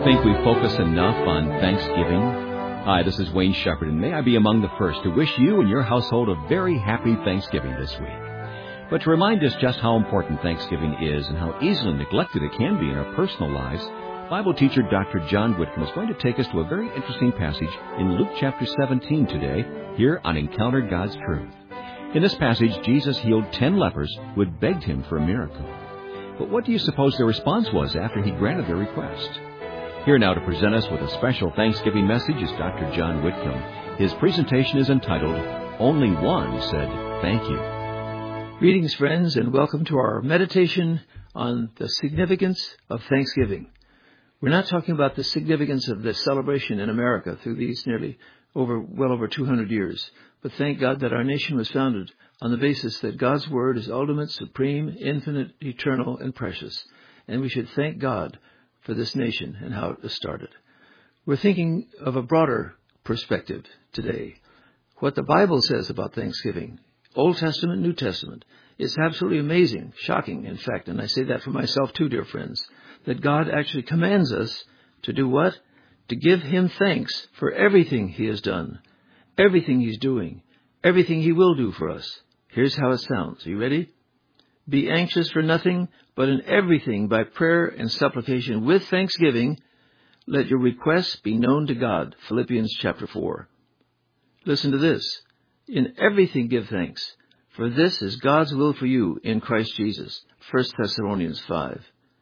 think we focus enough on Thanksgiving? Hi, this is Wayne Shepherd, and may I be among the first to wish you and your household a very happy Thanksgiving this week. But to remind us just how important Thanksgiving is and how easily neglected it can be in our personal lives, Bible teacher Dr. John Whitcomb is going to take us to a very interesting passage in Luke chapter 17 today, here on Encounter God's Truth. In this passage, Jesus healed 10 lepers who had begged him for a miracle. But what do you suppose their response was after he granted their request? Here now to present us with a special Thanksgiving message is Dr. John Whitcomb. His presentation is entitled, Only One Said Thank You. Greetings, friends, and welcome to our meditation on the significance of Thanksgiving. We're not talking about the significance of this celebration in America through these well over 200 years, but thank God that our nation was founded on the basis that God's Word is ultimate, supreme, infinite, eternal, and precious, and we should thank God for this nation and how it was started. We're thinking of a broader perspective today. What the Bible says about Thanksgiving, Old Testament, New Testament, is absolutely amazing, shocking, in fact, and I say that for myself too, dear friends, that God actually commands us to do what? To give Him thanks for everything He has done, everything He's doing, everything He will do for us. Here's how it sounds. Are you ready? Be anxious for nothing, but in everything by prayer and supplication with thanksgiving, let your requests be known to God. Philippians chapter 4. Listen to this. In everything give thanks, for this is God's will for you in Christ Jesus. 1 Thessalonians 5.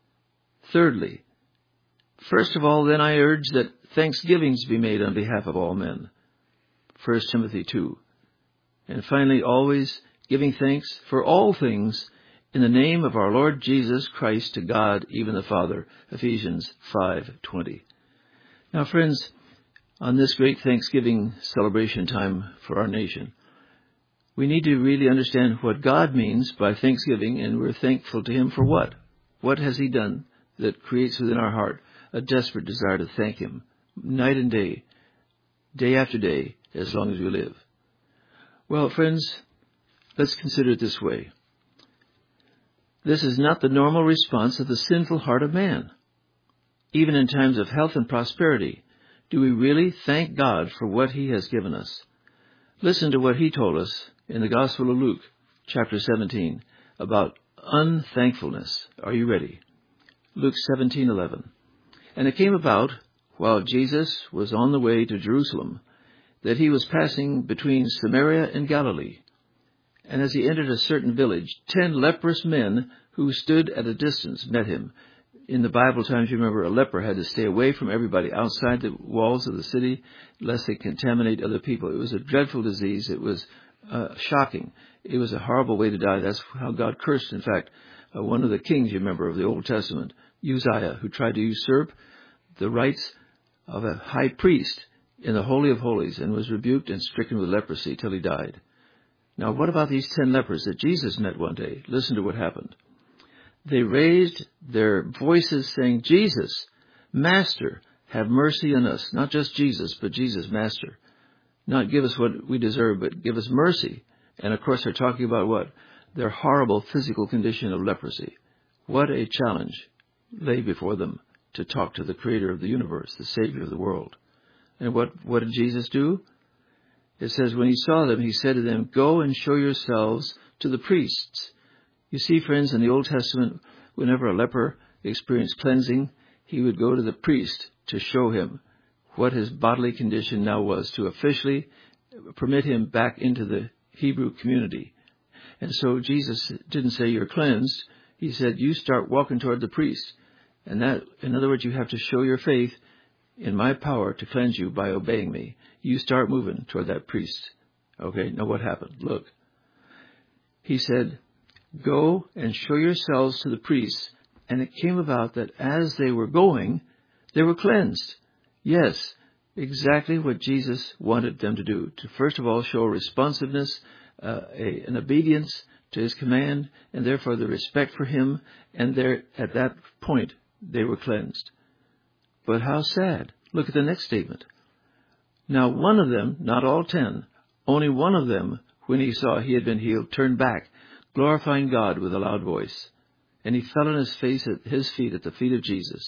Thirdly, first of all, then I urge that thanksgivings be made on behalf of all men. 1 Timothy 2. And finally, always giving thanks for all things in the name of our Lord Jesus Christ to God, even the Father. Ephesians 5:20. Now, friends, on this great Thanksgiving celebration time for our nation, we need to really understand what God means by thanksgiving, and we're thankful to Him for what? What has He done that creates within our heart a desperate desire to thank Him night and day, day after day, as long as we live? Well, friends, let's consider it this way. This is not the normal response of the sinful heart of man. Even in times of health and prosperity, do we really thank God for what He has given us? Listen to what He told us in the Gospel of Luke, chapter 17, about unthankfulness. Are you ready? Luke 17:11. And it came about, while Jesus was on the way to Jerusalem, that He was passing between Samaria and Galilee. And as He entered a certain village, 10 leprous men who stood at a distance met Him. In the Bible times, you remember, a leper had to stay away from everybody outside the walls of the city, lest they contaminate other people. It was a dreadful disease. It was shocking. It was a horrible way to die. That's how God cursed, in fact, one of the kings, you remember, of the Old Testament, Uzziah, who tried to usurp the rights of a high priest in the Holy of Holies and was rebuked and stricken with leprosy till he died. Now, what about these 10 lepers that Jesus met one day? Listen to what happened. They raised their voices saying, Jesus, Master, have mercy on us. Not just Jesus, but Jesus, Master. Not give us what we deserve, but give us mercy. And of course, they're talking about what? Their horrible physical condition of leprosy. What a challenge lay before them to talk to the Creator of the universe, the Savior of the world. And what did Jesus do? It says, when He saw them, He said to them, go and show yourselves to the priests. You see, friends, in the Old Testament, whenever a leper experienced cleansing, he would go to the priest to show him what his bodily condition now was, to officially permit him back into the Hebrew community. And so Jesus didn't say you're cleansed. He said you start walking toward the priest. And that, in other words, you have to show your faith in my power to cleanse you by obeying me. You start moving toward that priest. Okay, now what happened? Look. He said, go and show yourselves to the priests. And it came about that as they were going, they were cleansed. Yes, exactly what Jesus wanted them to do. To first of all show responsiveness, an obedience to His command, and therefore the respect for Him. And there, at that point, they were cleansed. But how sad. Look at the next statement. Now one of them, not all 10, only one of them, when he saw he had been healed, turned back, glorifying God with a loud voice. And he fell on his face at His feet, at the feet of Jesus.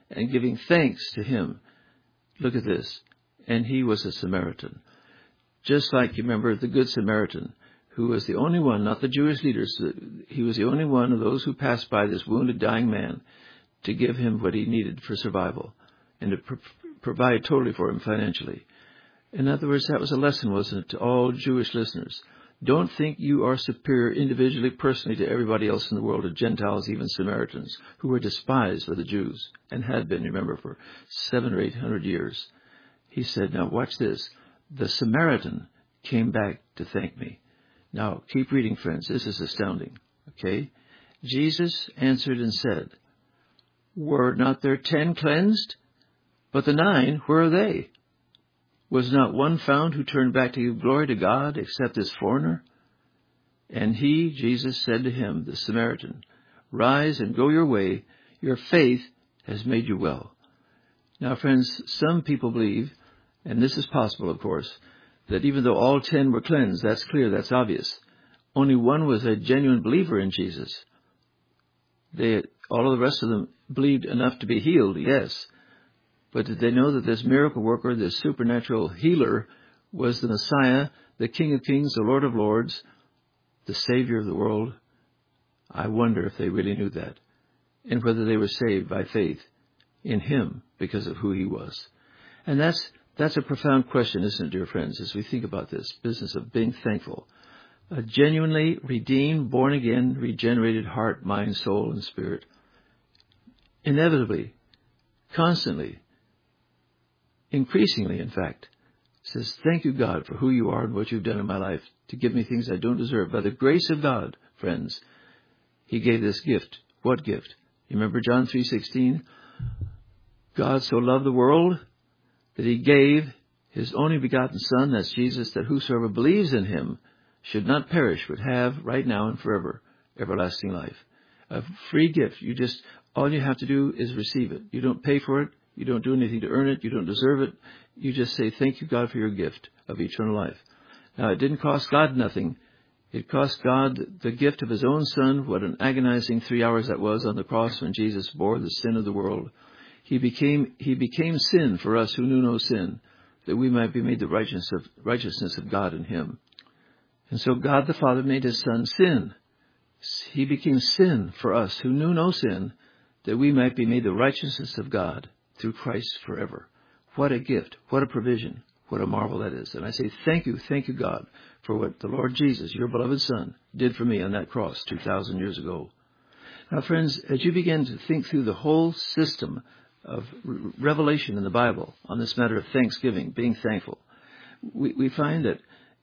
and giving thanks to him. Look at this. And he was a Samaritan. Just like, you remember, the Good Samaritan, who was the only one, not the Jewish leaders, he was the only one of those who passed by this wounded, dying man to give him what he needed for survival and to provide totally for him financially. In other words, that was a lesson, wasn't it, to all Jewish listeners. Don't think you are superior individually, personally, to everybody else in the world, to Gentiles, even Samaritans, who were despised by the Jews and had been, remember, for 700 or 800 years. He said, now watch this. The Samaritan came back to thank me. Now, keep reading, friends. This is astounding. Okay? Jesus answered and said, were not there 10 cleansed? But the 9, where are they? Was not one found who turned back to give glory to God except this foreigner? And he, Jesus, said to him, the Samaritan, rise and go your way. Your faith has made you well. Now, friends, some people believe, and this is possible, of course, that even though all 10 were cleansed, that's clear, that's obvious, only one was a genuine believer in Jesus. All of the rest of them believed enough to be healed, yes. But did they know that this miracle worker, this supernatural healer, was the Messiah, the King of Kings, the Lord of Lords, the Savior of the world? I wonder if they really knew that, and whether they were saved by faith in him because of who he was. And that's a profound question, isn't it, dear friends, as we think about this business of being thankful. A genuinely redeemed, born again, regenerated heart, mind, soul, and spirit. Inevitably, constantly, increasingly, in fact, says, thank you, God, for who you are and what you've done in my life to give me things I don't deserve. By the grace of God, friends, he gave this gift. What gift? You remember John 3:16? God so loved the world that he gave his only begotten Son, that's Jesus, that whosoever believes in him should not perish, but have right now and forever everlasting life. A free gift. All you have to do is receive it. You don't pay for it. You don't do anything to earn it. You don't deserve it. You just say, thank you, God, for your gift of eternal life. Now, it didn't cost God nothing. It cost God the gift of his own Son. What an agonizing 3 hours that was on the cross when Jesus bore the sin of the world. He became sin for us who knew no sin, that we might be made the righteousness of God in him. And so God the Father made his Son sin. He became sin for us who knew no sin, that we might be made the righteousness of God through Christ forever. What a gift. What a provision. What a marvel that is. And I say, thank you, God, for what the Lord Jesus, your beloved Son, did for me on that cross 2,000 years ago. Now, friends, as you begin to think through the whole system of revelation in the Bible on this matter of thanksgiving, being thankful, we find that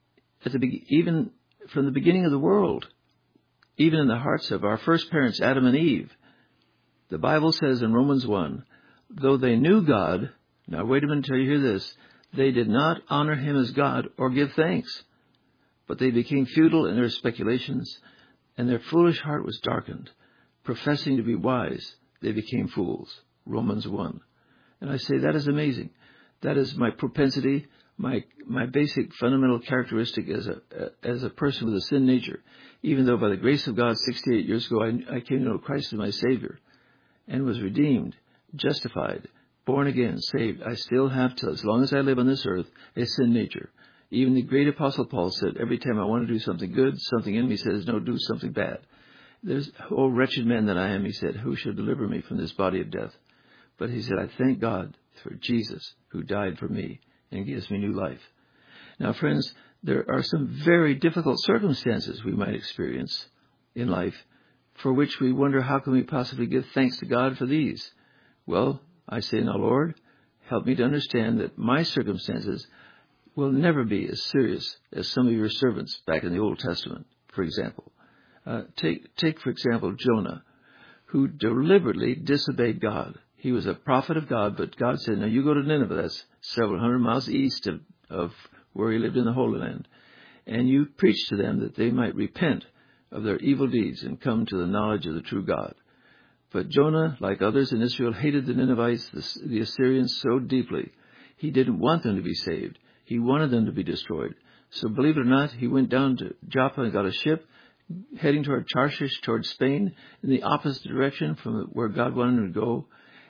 even from the beginning of the world, even in the hearts of our first parents, Adam and Eve, the Bible says in Romans 1, though they knew God, now wait a minute until you hear this, they did not honor him as God or give thanks, but they became futile in their speculations, and their foolish heart was darkened. Professing to be wise, they became fools. Romans 1. And I say that is amazing. That is my propensity, my basic fundamental characteristic as a person with a sin nature. Even though by the grace of God 68 years ago I came to know Christ as my Savior and was redeemed, justified, born again, saved, I still have, till as long as I live on this earth, a sin nature. Even the great Apostle Paul said, every time I want to do something good, something in me says, no, do something bad. There's, oh, wretched man that I am, he said, who shall deliver me from this body of death? But he said, I thank God for Jesus who died for me and gives me new life. Now, friends, there are some very difficult circumstances we might experience in life for which we wonder, how can we possibly give thanks to God for these? Well, I say, now, Lord, help me to understand that my circumstances will never be as serious as some of your servants back in the Old Testament, for example. Take, for example, Jonah, who deliberately disobeyed God. He was a prophet of God, but God said, now you go to Nineveh, that's several hundred miles east of where he lived in the Holy Land, and you preach to them that they might repent of their evil deeds and come to the knowledge of the true God. But Jonah, like others in Israel, hated the Ninevites, the Assyrians, so deeply. He didn't want them to be saved. He wanted them to be destroyed. So believe it or not, he went down to Joppa and got a ship heading toward Tarshish, toward Spain, in the opposite direction from where God wanted him to go.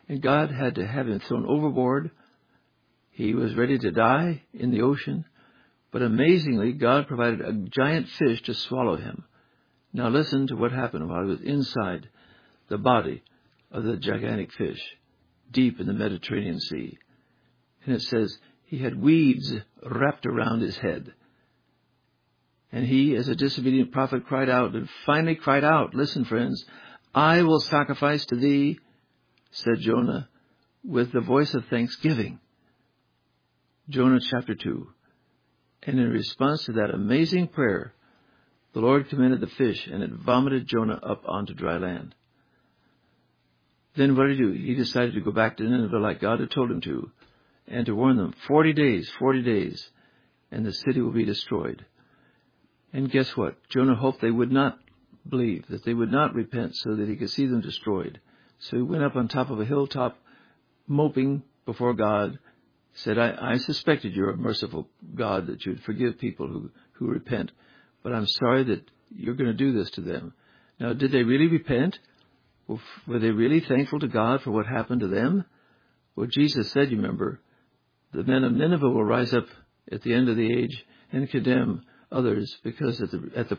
and God had to have him thrown overboard. He was ready to die in the ocean, but amazingly, God provided a giant fish to swallow him. Now listen to what happened while he was inside the body of the gigantic fish, deep in the Mediterranean Sea. And it says he had weeds wrapped around his head. And he, as a disobedient prophet, cried out, and finally cried out, listen, friends, I will sacrifice to thee, said Jonah, with the voice of thanksgiving. Jonah chapter 2. And in response to that amazing prayer, the Lord commanded the fish, and it vomited Jonah up onto dry land. Then what did he do? He decided to go back to Nineveh like God had told him to, and to warn them, 40 days, and the city will be destroyed. And guess what? Jonah hoped they would not believe, that they would not repent so that he could see them destroyed. So he went up on top of a hilltop, moping before God, said, I suspected you're a merciful God, that you'd forgive people who repent, but I'm sorry that you're going to do this to them. Now, did they really repent? Were they really thankful to God for what happened to them? Well, Jesus said, you remember, the men of Nineveh will rise up at the end of the age and condemn others because at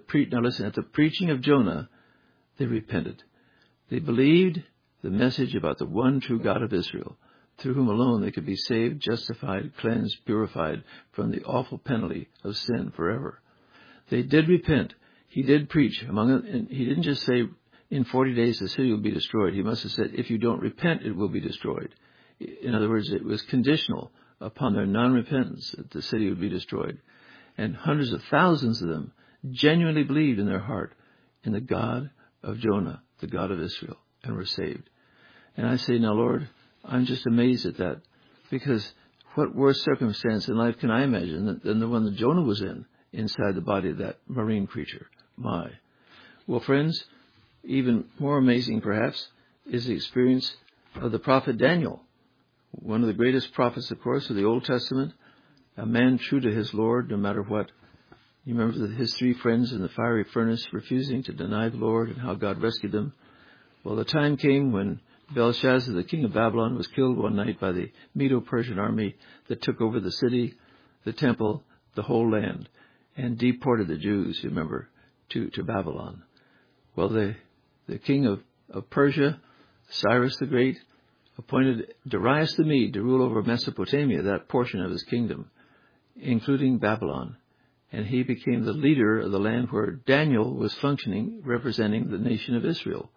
the preaching of Jonah, they repented. They believed the message about the one true God of Israel, through whom alone they could be saved, justified, cleansed, purified from the awful penalty of sin forever. They did repent. He did preach. And he didn't just say, in 40 days the city will be destroyed. He must have said, if you don't repent, it will be destroyed. In other words, it was conditional upon their non-repentance that the city would be destroyed. And hundreds of thousands of them genuinely believed in their heart in the God of Jonah, the God of Israel, and were saved. And I say, now, Lord, I'm just amazed at that, because what worse circumstance in life can I imagine than the one that Jonah was in, inside the body of that marine creature? My. Well, friends, even more amazing, perhaps, is the experience of the prophet Daniel, one of the greatest prophets, of course, of the Old Testament, a man true to his Lord no matter what. You remember his three friends in the fiery furnace refusing to deny the Lord and how God rescued them? Well, the time came when Belshazzar, the king of Babylon, was killed one night by the Medo-Persian army that took over the city, the temple, the whole land, and deported the Jews, you remember, to Babylon. Well, the king of Persia, Cyrus the Great, appointed Darius the Mede to rule over Mesopotamia, that portion of his kingdom, including Babylon. And he became the leader of the land where Daniel was functioning, representing the nation of Israel.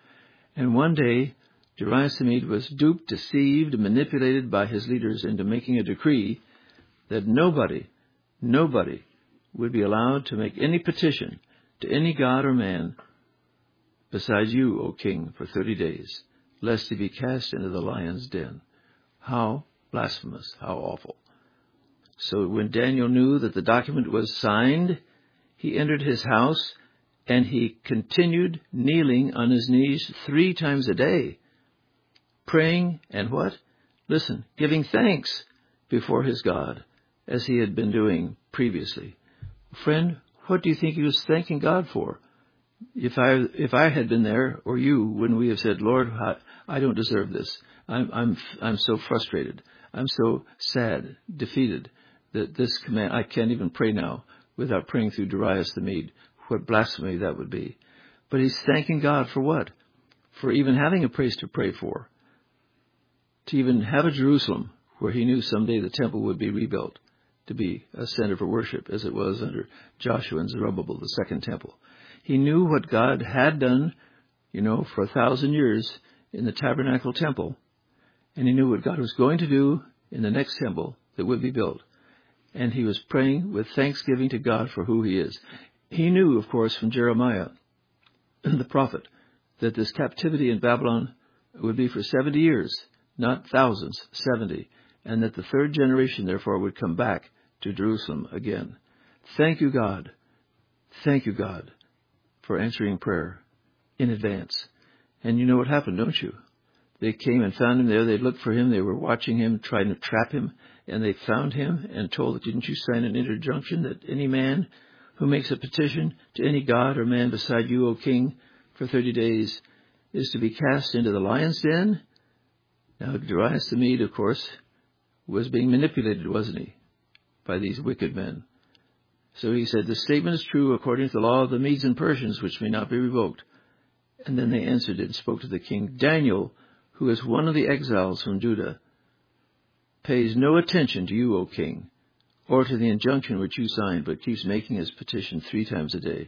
And one day, Darius the Mede was duped, deceived, manipulated by his leaders into making a decree that nobody would be allowed to make any petition to any god or man besides you, O king, for 30 days, lest he be cast into the lion's den. How blasphemous, how awful. So when Daniel knew that the document was signed, he entered his house and he continued kneeling on his knees 3 times a day, praying and what? Listen, giving thanks before his God, as he had been doing previously. Friend, what do you think he was thanking God for? If I had been there, or you, wouldn't we have said, Lord, I don't deserve this. I'm so frustrated. I'm so sad, defeated, that this command, I can't even pray now without praying through Darius the Mede. What blasphemy that would be. But he's thanking God for what? For even having a place to pray for. To even have a Jerusalem where he knew someday the temple would be rebuilt to be a center for worship, as it was under Joshua and Zerubbabel, the second temple. He knew what God had done, for 1,000 years in the tabernacle temple. And he knew what God was going to do in the next temple that would be built. And he was praying with thanksgiving to God for who he is. He knew, of course, from Jeremiah, the prophet, that this captivity in Babylon would be for 70 years, not thousands, 70, and that the third generation, therefore, would come back to Jerusalem again. Thank you, God. Thank you, God, for answering prayer in advance. And you know what happened, don't you? They came and found him there. They looked for him. They were watching him, trying to trap him. And they found him and told, didn't you sign an interjunction that any man who makes a petition to any god or man beside you, O king, for 30 days is to be cast into the lion's den? Now, Darius the Mede, of course, was being manipulated, wasn't he, by these wicked men. So he said, the statement is true according to the law of the Medes and Persians, which may not be revoked. And then they answered and spoke to the king. Daniel, who is one of the exiles from Judah, pays no attention to you, O king, or to the injunction which you signed, but keeps making his petition 3 times a day.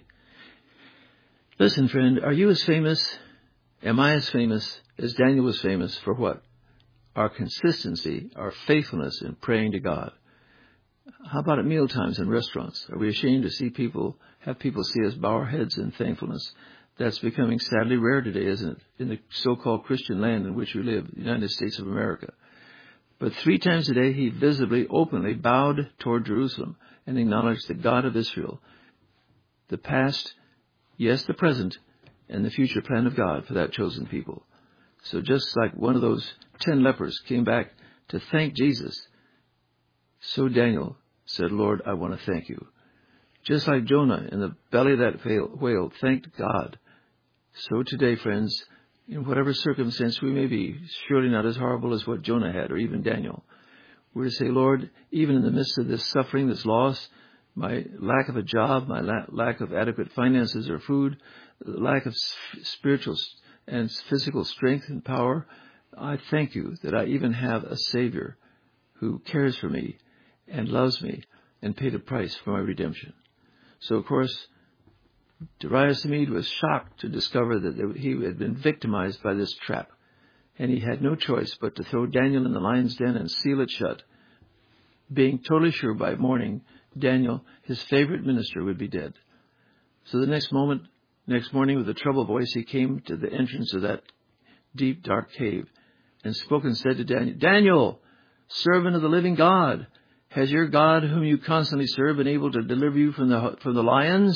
Listen, friend, are you as famous, am I as famous as Daniel was famous for what? Our consistency, our faithfulness in praying to God. How about at meal times in restaurants? Are we ashamed to have people see us bow our heads in thankfulness? That's becoming sadly rare today, isn't it? In the so-called Christian land in which we live, the United States of America. But 3 times a day he visibly, openly bowed toward Jerusalem and acknowledged the God of Israel, the past, yes, the present, and the future plan of God for that chosen people. So just like one of those 10 lepers came back to thank Jesus, so Daniel said, Lord, I want to thank you. Just like Jonah in the belly of that whale thanked God, so today, friends, in whatever circumstance we may be, surely not as horrible as what Jonah had or even Daniel, we're to say, Lord, even in the midst of this suffering, this loss, my lack of a job, my lack of adequate finances or food, lack of spiritual and physical strength and power, I thank you that I even have a Savior who cares for me and loves me and paid a price for my redemption. So, of course, Darius the Mede was shocked to discover that he had been victimized by this trap, and he had no choice but to throw Daniel in the lion's den and seal it shut, being totally sure by morning Daniel, his favorite minister, would be dead. So the next morning, with a troubled voice, he came to the entrance of that deep, dark cave and spoke and said to Daniel, Daniel, servant of the living God, has your God, whom you constantly serve, been able to deliver you from the lions?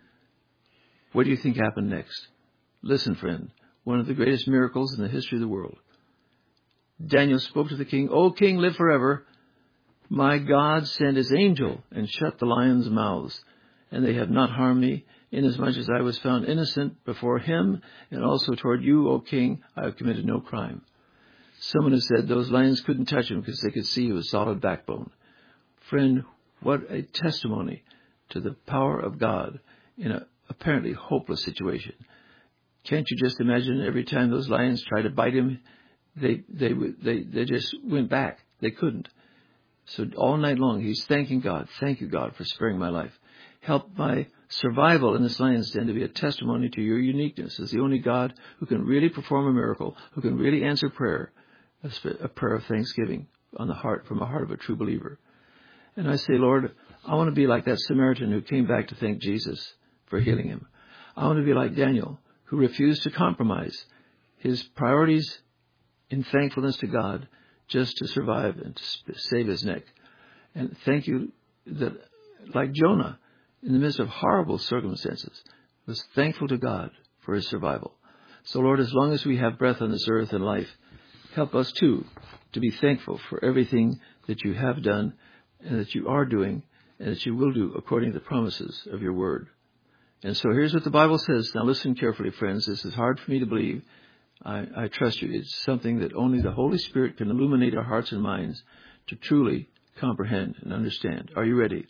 What do you think happened next? Listen, friend, one of the greatest miracles in the history of the world. Daniel spoke to the king, O king, live forever. My God sent his angel and shut the lions' mouths, and they have not harmed me, inasmuch as I was found innocent before him, and also toward you, O king, I have committed no crime. Someone has said those lions couldn't touch him because they could see he was solid backbone. Friend, what a testimony to the power of God in an apparently hopeless situation. Can't you just imagine every time those lions tried to bite him, they just went back. They couldn't. So all night long he's thanking God. Thank you, God, for sparing my life. Help my survival in this lion's den to be a testimony to your uniqueness as the only God who can really perform a miracle, who can really answer prayer, a prayer of thanksgiving on the heart, from the heart of a true believer. And I say, Lord, I want to be like that Samaritan who came back to thank Jesus for healing him. I want to be like Daniel, who refused to compromise his priorities in thankfulness to God just to survive and to save his neck. And thank you that, like Jonah, in the midst of horrible circumstances, was thankful to God for his survival. So, Lord, as long as we have breath on this earth and life, help us, too, to be thankful for everything that you have done and that you are doing and that you will do according to the promises of your word. And so here's what the Bible says. Now listen carefully, friends. This is hard for me to believe. I trust you. It's something that only the Holy Spirit can illuminate our hearts and minds to truly comprehend and understand. Are you ready?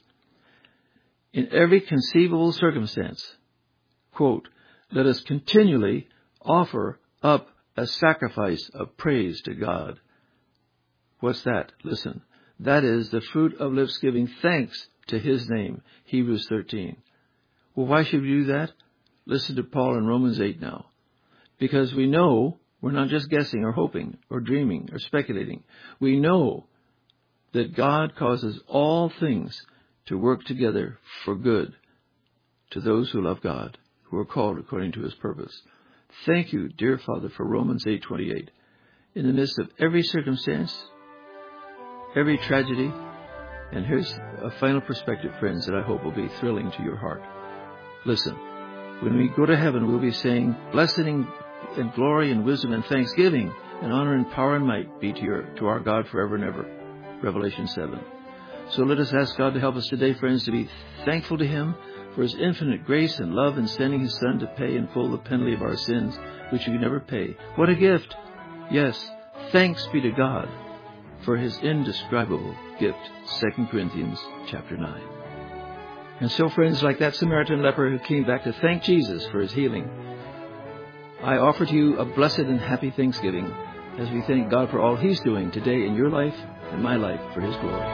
In every conceivable circumstance, quote, let us continually offer up a sacrifice of praise to God. What's that? Listen. That is the fruit of lips giving thanks to his name. Hebrews 13. Well, why should we do that? Listen to Paul in Romans 8 now. Because we know we're not just guessing or hoping or dreaming or speculating. We know that God causes all things to work together for good to those who love God, who are called according to his purpose. Thank you, dear Father, for Romans 8:28. In the midst of every circumstance, every tragedy, and here's a final perspective, friends, that I hope will be thrilling to your heart. Listen, when we go to heaven, we'll be saying, blessing and glory and wisdom and thanksgiving and honor and power and might be to our God forever and ever. Revelation 7. So let us ask God to help us today, friends, to be thankful to him for his infinite grace and love in sending his Son to pay in full the penalty of our sins, which we can never pay. What a gift! Yes, Thanks be to God for his indescribable gift. 2 Corinthians chapter 9. And so, friends, like that Samaritan leper who came back to thank Jesus for his healing, I offer to you a blessed and happy Thanksgiving as we thank God for all he's doing today in your life and my life for his glory.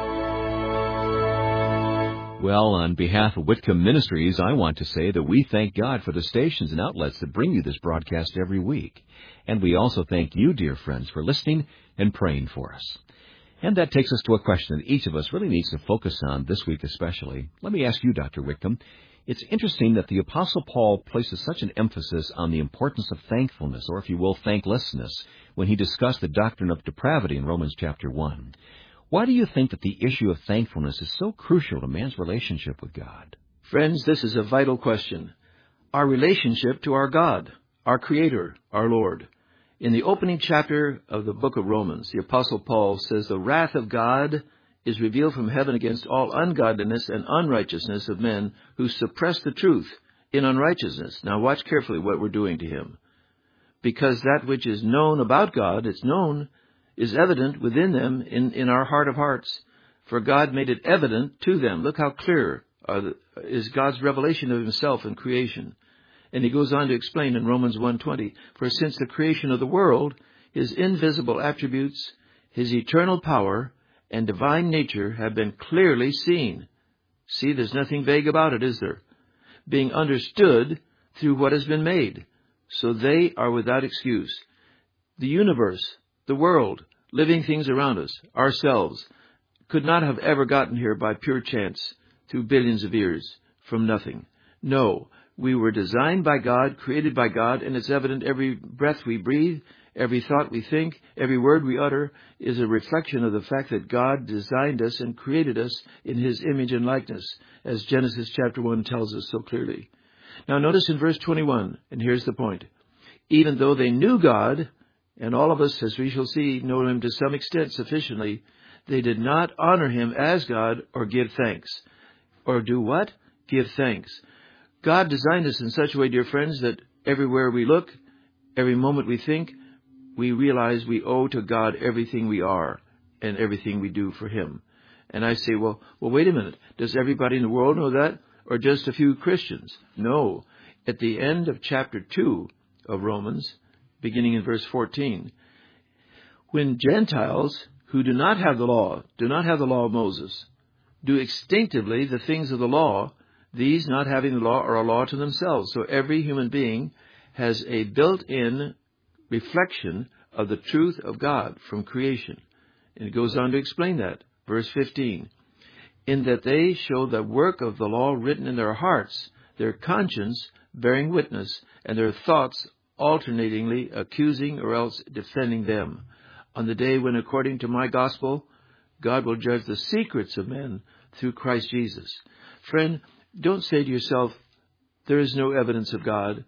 Well, on behalf of Whitcomb Ministries, I want to say that we thank God for the stations and outlets that bring you this broadcast every week. And we also thank you, dear friends, for listening and praying for us. And that takes us to a question that each of us really needs to focus on this week especially. Let me ask you, Dr. Whitcomb. It's interesting that the Apostle Paul places such an emphasis on the importance of thankfulness, or if you will, thanklessness, when he discussed the doctrine of depravity in Romans chapter 1. Why do you think that the issue of thankfulness is so crucial to man's relationship with God? Friends, this is a vital question. Our relationship to our God, our Creator, our Lord. In the opening chapter of the book of Romans, the Apostle Paul says, "The wrath of God is revealed from heaven against all ungodliness and unrighteousness of men who suppress the truth in unrighteousness." Now watch carefully what we're doing to him. Because that which is known about God, is evident within them in our heart of hearts. For God made it evident to them. Look how clear is God's revelation of himself in creation. And he goes on to explain in Romans 1:20, "For since the creation of the world, his invisible attributes, his eternal power, and divine nature have been clearly seen." See, there's nothing vague about it, is there? "Being understood through what has been made, so they are without excuse." The universe, the world, living things around us, ourselves, could not have ever gotten here by pure chance through billions of years from nothing. No, we were designed by God, created by God, and it's evident every breath we breathe, every thought we think, every word we utter is a reflection of the fact that God designed us and created us in his image and likeness, as Genesis chapter 1 tells us so clearly. Now notice in verse 21, and here's the point. "Even though they knew God," and all of us, as we shall see, know him to some extent sufficiently, "they did not honor him as God or give thanks." Or do what? Give thanks. God designed us in such a way, dear friends, that everywhere we look, every moment we think, we realize we owe to God everything we are and everything we do for him. And I say, well, wait a minute. Does everybody in the world know that? Or just a few Christians? No. At the end of chapter 2 of Romans, beginning in verse 14, "When Gentiles who do not have the law of Moses, do instinctively the things of the law, these not having the law are a law to themselves." So every human being has a built-in reflection of the truth of God from creation. And it goes on to explain that. Verse 15, "In that they show the work of the law written in their hearts, their conscience bearing witness, and their thoughts alternatingly accusing or else defending them, on the day when, according to my gospel, God will judge the secrets of men through Christ Jesus." Friend, don't say to yourself, there is no evidence of God.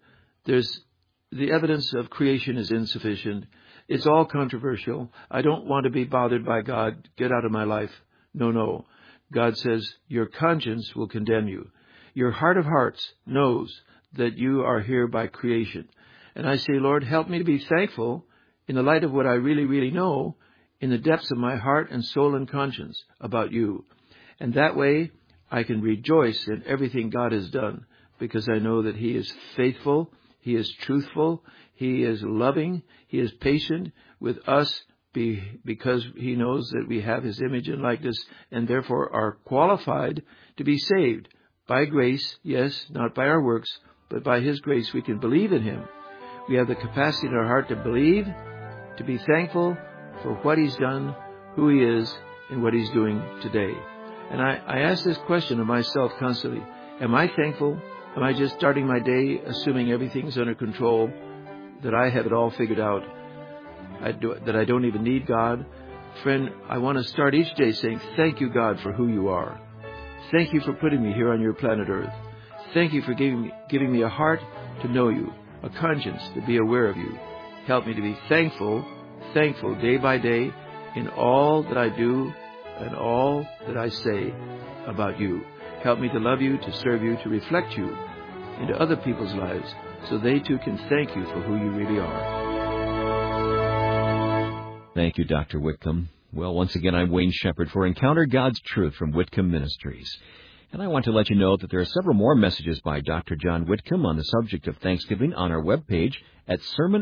The evidence of creation is insufficient. It's all controversial. I don't want to be bothered by God. Get out of my life. No. God says your conscience will condemn you. Your heart of hearts knows that you are here by creation. And I say, Lord, help me to be thankful in the light of what I really, really know in the depths of my heart and soul and conscience about you. And that way I can rejoice in everything God has done, because I know that he is faithful, he is truthful, he is loving, he is patient with us because he knows that we have his image and likeness and therefore are qualified to be saved by grace. Yes, not by our works, but by his grace we can believe in him. We have the capacity in our heart to believe, to be thankful for what he's done, who he is, and what he's doing today. And I ask this question of myself constantly. Am I thankful? Am I just starting my day assuming everything's under control, that I have it all figured out, that I don't even need God? Friend, I want to start each day saying, thank you, God, for who you are. Thank you for putting me here on your planet Earth. Thank you for giving me a heart to know you, a conscience to be aware of you. Help me to be thankful day by day in all that I do and all that I say about you. Help me to love you, to serve you, to reflect you into other people's lives so they too can thank you for who you really are. Thank you, Dr. Whitcomb. Well, once again, I'm Wayne Shepherd for Encounter God's Truth from Whitcomb Ministries. And I want to let you know that there are several more messages by Dr. John Whitcomb on the subject of Thanksgiving on our webpage at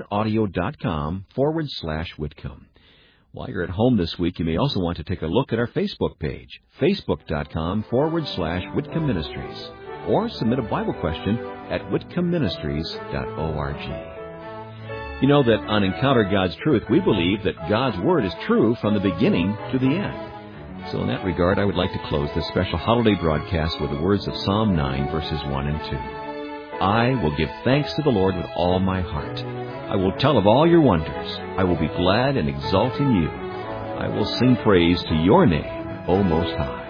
sermonaudio.com/Whitcomb. While you're at home this week, you may also want to take a look at our Facebook page, facebook.com/Whitcomb Ministries, or submit a Bible question at whitcombministries.org. You know that on Encounter God's Truth, we believe that God's Word is true from the beginning to the end. So in that regard, I would like to close this special holiday broadcast with the words of Psalm 9, verses 1 and 2. I will give thanks to the Lord with all my heart. I will tell of all your wonders. I will be glad and exult in you. I will sing praise to your name, O Most High.